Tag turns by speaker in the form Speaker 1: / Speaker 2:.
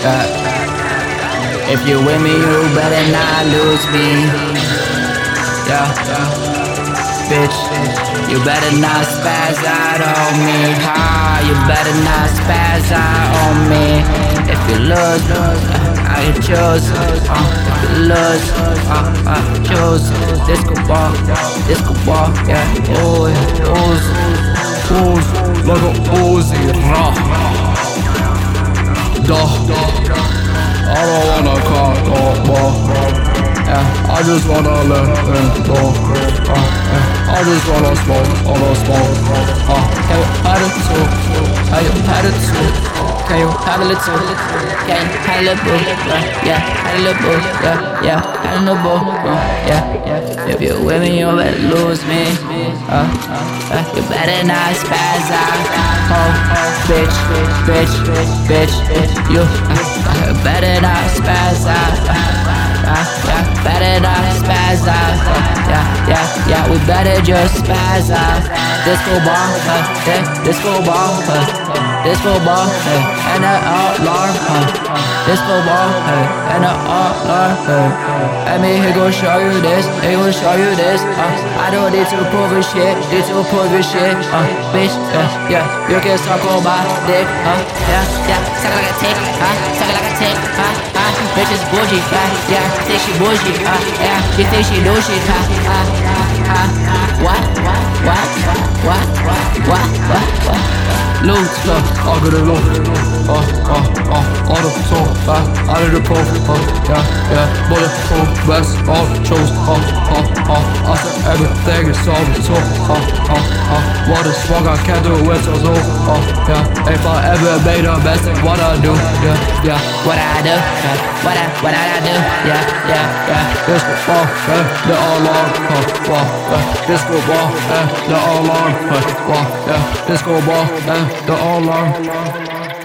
Speaker 1: If you with me, you better not lose me. Yeah, bitch, you better not spaz out on me. Ha, you better not spaz out on me. If you lose, I can choose. If you lose, choose. Disco ball, yeah. Oh, Uzi, like a Uzi, I don't wanna call no more. Yeah, I just wanna let them go. I just wanna smoke. Can you have it too? Can you have it too? Can you handle it too? Can you handle it, boo? Yeah, handle it, boo. Yeah, handle it, boo. Yeah. If you're with me, you better lose me. You better not spaz out. Oh, bitch. You better not spaz out. Better not spaz out. Yeah, we better just spaz out. Disco ball, disco ball, and an alarm, disco ball, and an alarm. I mean, he gon' show you this, I don't need to prove it shit, bitch, yeah, you can suck on my dick, yeah, suck it like a tick, suck it like a tick, bitch is bougie, yeah, think she bougie, yeah, she think she know shit, what? Loot, I got it low. On the soul, out of the pro, yeah, bulletproof vest, all chose, I said everything is all the soul, what a swag, I can't do it with so yeah, if I ever made a mess, then what I do, yeah, what I do, yeah, disco ball, the alarm, disco ball, the alarm, yeah, disco ball, the alarm.